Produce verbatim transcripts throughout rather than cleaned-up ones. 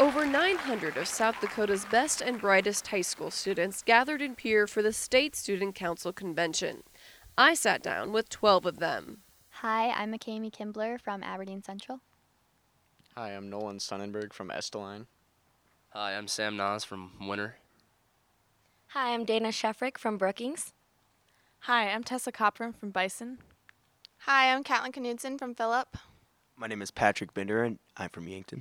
Over nine hundred of South Dakota's best and brightest high school students gathered in Pierre for the State Student Council Convention. I sat down with twelve of them. Hi, I'm McKamey Kimbler from Aberdeen Central. Hi, I'm Nolan Sonnenberg from Esteline. Hi, I'm Sam Nas from Winter. Hi, I'm Dana Shefrick from Brookings. Hi, I'm Tessa Copram from Bison. Hi, I'm Catlin Knudsen from Phillip. My name is Patrick Binder, and I'm from Yankton.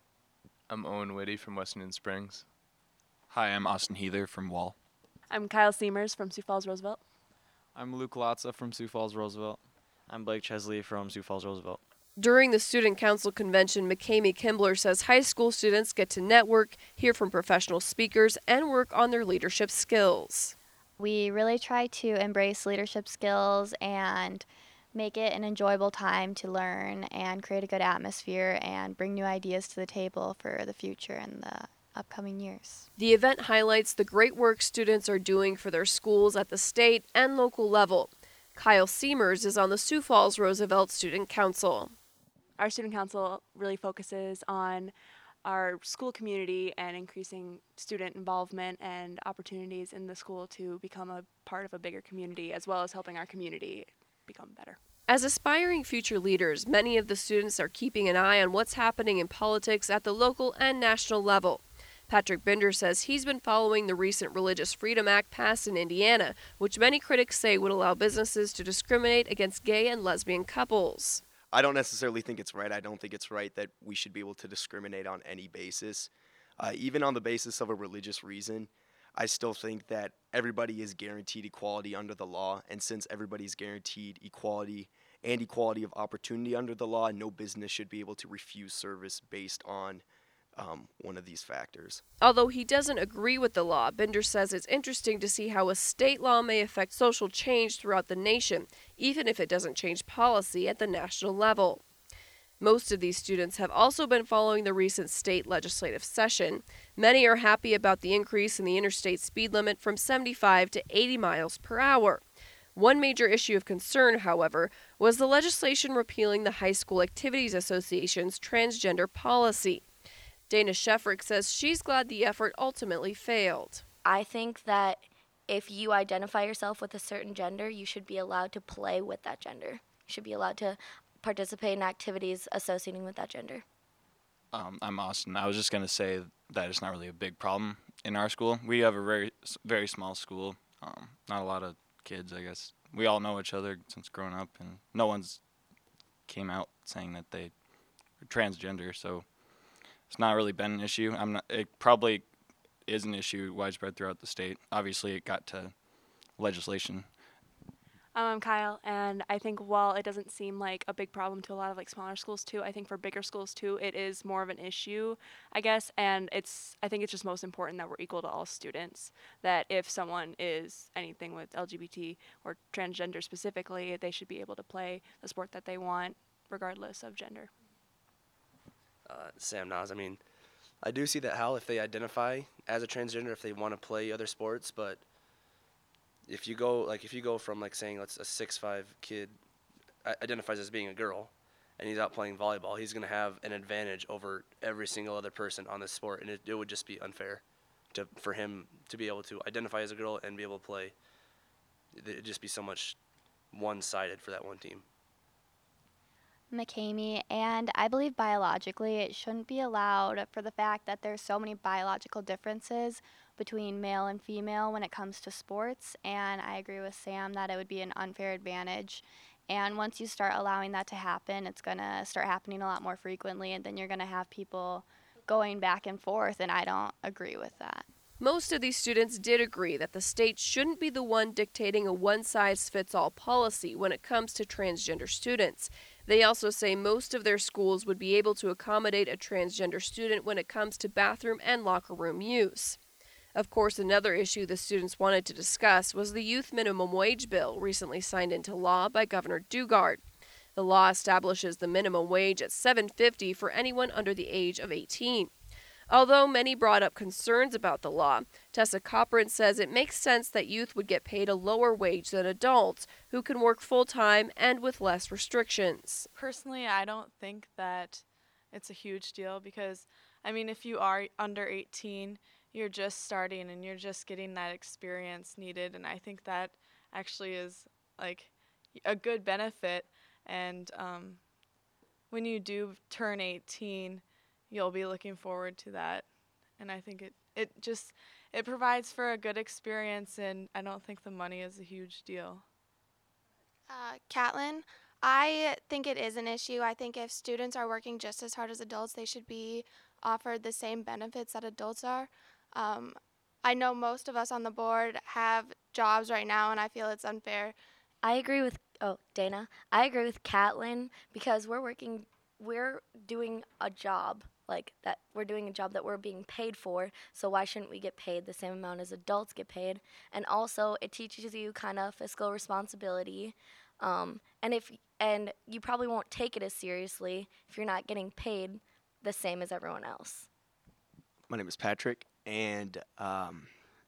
I'm Owen Whitty from Western Springs. Hi, I'm Austin Heather from Wall. I'm Kyle Seamers from Sioux Falls Roosevelt. I'm Luke Latza from Sioux Falls Roosevelt. I'm Blake Chesley from Sioux Falls Roosevelt. During the Student Council Convention, McKamey Kimbler says high school students get to network, hear from professional speakers, and work on their leadership skills. We really try to embrace leadership skills and make it an enjoyable time to learn and create a good atmosphere and bring new ideas to the table for the future and the upcoming years. The event highlights the great work students are doing for their schools at the state and local level. Kyle Seamers is on the Sioux Falls Roosevelt Student Council. Our student council really focuses on our school community and increasing student involvement and opportunities in the school to become a part of a bigger community, as well as helping our community become better. As aspiring future leaders, many of the students are keeping an eye on what's happening in politics at the local and national level. Patrick Binder says he's been following the recent Religious Freedom Act passed in Indiana, which many critics say would allow businesses to discriminate against gay and lesbian couples. I don't necessarily think it's right. I don't think it's right that we should be able to discriminate on any basis, uh, even on the basis of a religious reason. I still think that everybody is guaranteed equality under the law, and since everybody is guaranteed equality and equality of opportunity under the law, no business should be able to refuse service based on um, one of these factors. Although he doesn't agree with the law, Binder says it's interesting to see how a state law may affect social change throughout the nation, even if it doesn't change policy at the national level. Most of these students have also been following the recent state legislative session. Many are happy about the increase in the interstate speed limit from seventy-five to eighty miles per hour. One major issue of concern, however, was the legislation repealing the High School Activities Association's transgender policy. Dana Shefrick says she's glad the effort ultimately failed. I think that if you identify yourself with a certain gender, you should be allowed to play with that gender. You should be allowed to participate in activities associating with that gender. Um, I'm Austin. I was just going to say that it's not really a big problem in our school. We have a very, very small school. Um, not a lot of kids, I guess. We all know each other since growing up, and no one's came out saying that they are transgender, so it's not really been an issue. I'm not. It probably is an issue widespread throughout the state. Obviously, it got to legislation. Um, I'm Kyle, and I think while it doesn't seem like a big problem to a lot of like smaller schools too, I think for bigger schools too, it is more of an issue, I guess. And it's I think it's just most important that we're equal to all students. That if someone is anything with L G B T or transgender specifically, they should be able to play the sport that they want, regardless of gender. Uh, Sam Nas, I mean, I do see that how if they identify as a transgender, if they want to play other sports, but if you go like if you go from like saying let's a six five kid identifies as being a girl and he's out playing volleyball, he's going to have an advantage over every single other person on this sport, and it, it would just be unfair to for him to be able to identify as a girl and be able to play. It'd just be so much one-sided for that one team. McKamey, and I believe biologically it shouldn't be allowed for the fact that there's so many biological differences between male and female when it comes to sports, and I agree with Sam that it would be an unfair advantage. And once you start allowing that to happen, it's going to start happening a lot more frequently, and then you're going to have people going back and forth, and I don't agree with that. Most of these students did agree that the state shouldn't be the one dictating a one-size-fits-all policy when it comes to transgender students. They also say most of their schools would be able to accommodate a transgender student when it comes to bathroom and locker room use. Of course, another issue the students wanted to discuss was the youth minimum wage bill recently signed into law by Governor Dugard. The law establishes the minimum wage at seven dollars and fifty cents for anyone under the age of eighteen. Although many brought up concerns about the law, Tessa Copran says it makes sense that youth would get paid a lower wage than adults who can work full-time and with less restrictions. Personally, I don't think that it's a huge deal because I mean, if you are under eighteen, you're just starting and you're just getting that experience needed, and I think that actually is like a good benefit. And um, when you do turn eighteen, you'll be looking forward to that, and I think it it just it provides for a good experience, and I don't think the money is a huge deal. Uh, Catlin, I think it is an issue. I think if students are working just as hard as adults, they should be offered the same benefits that adults are. Um, I know most of us on the board have jobs right now, and I feel it's unfair. I agree with, oh, Dana. I agree with Catlin because we're working, we're doing a job like that. We're doing a job that we're being paid for, so why shouldn't we get paid the same amount as adults get paid? And also, it teaches you kind of fiscal responsibility. Um, and if and you probably won't take it as seriously if you're not getting paid the same as everyone else. My name is Patrick, and um,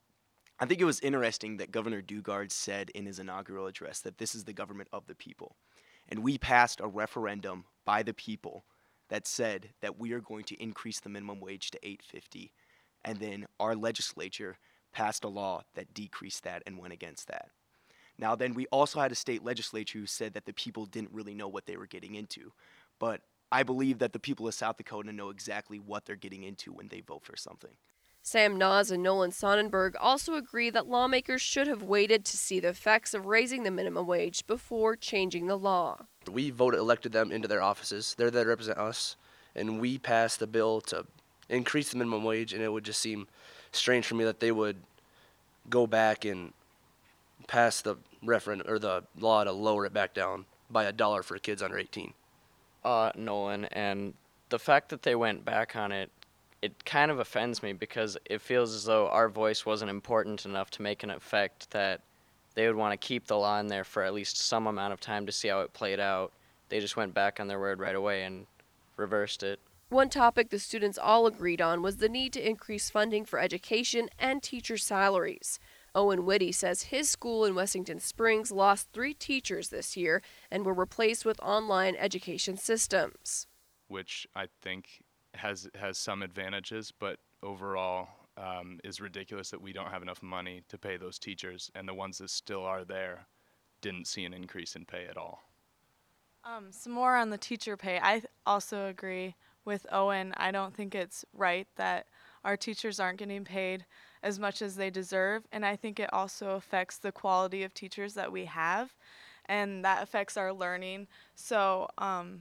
I think it was interesting that Governor Dugard said in his inaugural address that this is the government of the people. And we passed a referendum by the people that said that we are going to increase the minimum wage to eight fifty, and then our legislature passed a law that decreased that and went against that. Now then, we also had a state legislature who said that the people didn't really know what they were getting into, but I believe that the people of South Dakota know exactly what they're getting into when they vote for something. Sam Nas and Nolan Sonnenberg also agree that lawmakers should have waited to see the effects of raising the minimum wage before changing the law. We voted, elected them into their offices. They're there to represent us, and we passed the bill to increase the minimum wage, and it would just seem strange for me that they would go back and pass the referendum or the law to lower it back down by a dollar for kids under eighteen. Uh, Nolan, and the fact that they went back on it, it kind of offends me because it feels as though our voice wasn't important enough to make an effect that they would want to keep the law in there for at least some amount of time to see how it played out. They just went back on their word right away and reversed it. One topic the students all agreed on was the need to increase funding for education and teacher salaries. Owen Whitty says his school in Wessington Springs lost three teachers this year and were replaced with online education systems. Which I think has has some advantages, but overall um, is ridiculous that we don't have enough money to pay those teachers, and the ones that still are there didn't see an increase in pay at all. Um, some more on the teacher pay. I th- also agree with Owen. I don't think it's right that our teachers aren't getting paid as much as they deserve, and I think it also affects the quality of teachers that we have, and that affects our learning. So um,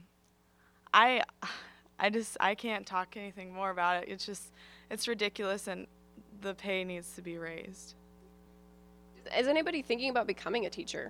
I, I just I can't talk anything more about it. It's just it's ridiculous, and the pay needs to be raised. Is anybody thinking about becoming a teacher?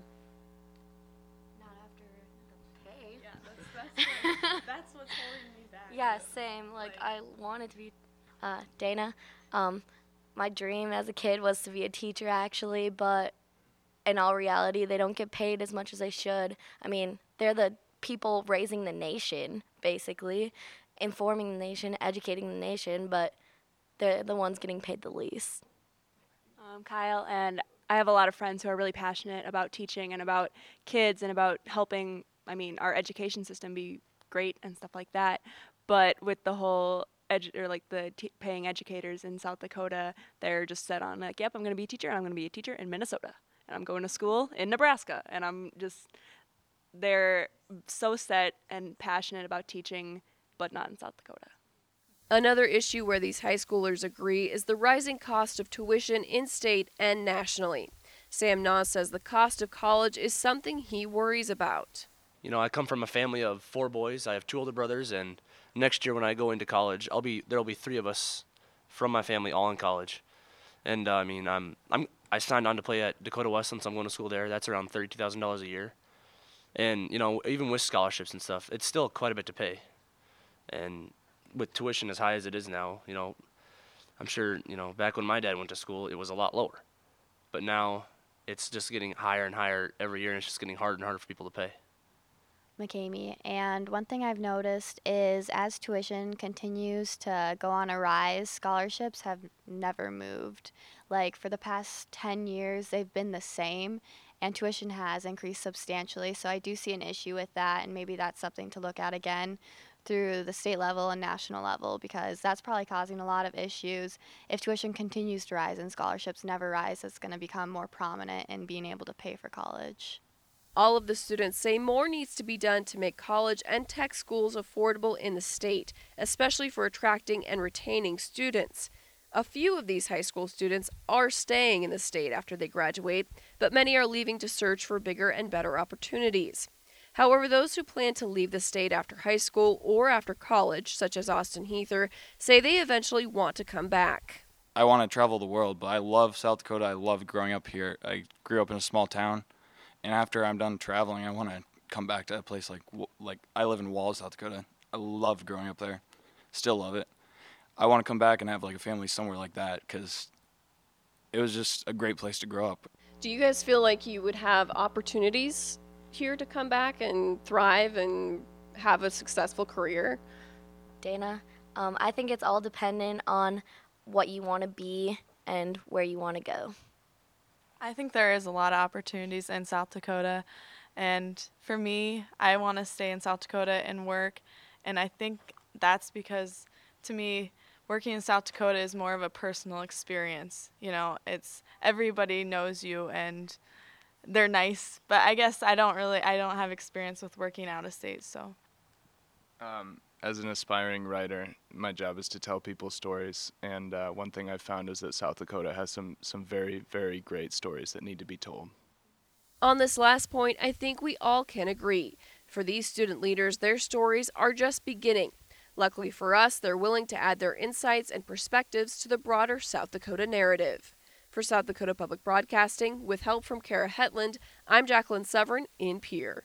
Not after the pay. Yeah, that's that's, what, that's what's holding me back. Yeah, same. Like, like I wanted to be uh, Dana. Um, my dream as a kid was to be a teacher, actually, but in all reality, they don't get paid as much as they should. I mean, they're the people raising the nation, basically, informing the nation, educating the nation, but they're the ones getting paid the least. Um, Kyle, and I have a lot of friends who are really passionate about teaching and about kids and about helping, I mean, our education system be great and stuff like that. But with the whole Edu- or like the t- paying educators in South Dakota, they're just set on like, yep, I'm going to be a teacher, and I'm going to be a teacher in Minnesota, and I'm going to school in Nebraska, and I'm just, they're so set and passionate about teaching, but not in South Dakota. Another issue where these high schoolers agree is the rising cost of tuition in-state and nationally. Sam Nas says the cost of college is something he worries about. You know, I come from a family of four boys. I have two older brothers, and next year when I go into college, I'll be there'll be three of us from my family all in college. And uh, I mean, I'm I'm I signed on to play at Dakota Wesleyan, so I'm going to school there. That's around thirty-two thousand dollars a year. And you know, even with scholarships and stuff, it's still quite a bit to pay. And with tuition as high as it is now, you know, I'm sure, you know, back when my dad went to school, it was a lot lower. But now it's just getting higher and higher every year, and it's just getting harder and harder for people to pay. McCamey, and one thing I've noticed is as tuition continues to go on a rise, scholarships have never moved. Like for the past ten years, they've been the same, and tuition has increased substantially, so I do see an issue with that, and maybe that's something to look at again through the state level and national level, because that's probably causing a lot of issues. If tuition continues to rise and scholarships never rise, it's going to become more prominent in being able to pay for college. All of the students say more needs to be done to make college and tech schools affordable in the state, especially for attracting and retaining students. A few of these high school students are staying in the state after they graduate, but many are leaving to search for bigger and better opportunities. However, those who plan to leave the state after high school or after college, such as Austin Heather, say they eventually want to come back. I want to travel the world, but I love South Dakota. I love growing up here. I grew up in a small town, and after I'm done traveling, I want to come back to a place like, like I live in Wallace, South Dakota. I loved growing up there. Still love it. I want to come back and have like a family somewhere like that because it was just a great place to grow up. Do you guys feel like you would have opportunities here to come back and thrive and have a successful career? Dana, um, I think it's all dependent on what you want to be and where you want to go. I think there is a lot of opportunities in South Dakota, and for me, I want to stay in South Dakota and work, and I think that's because, to me, working in South Dakota is more of a personal experience. You know, it's everybody knows you and they're nice, but I guess I don't really, I don't have experience with working out of state, so. Um, as an aspiring writer, my job is to tell people stories, and uh, one thing I've found is that South Dakota has some, some very, very great stories that need to be told. On this last point, I think we all can agree. For these student leaders, their stories are just beginning. Luckily for us, they're willing to add their insights and perspectives to the broader South Dakota narrative. For South Dakota Public Broadcasting, with help from Kara Hetland, I'm Jacqueline Severin in Pierre.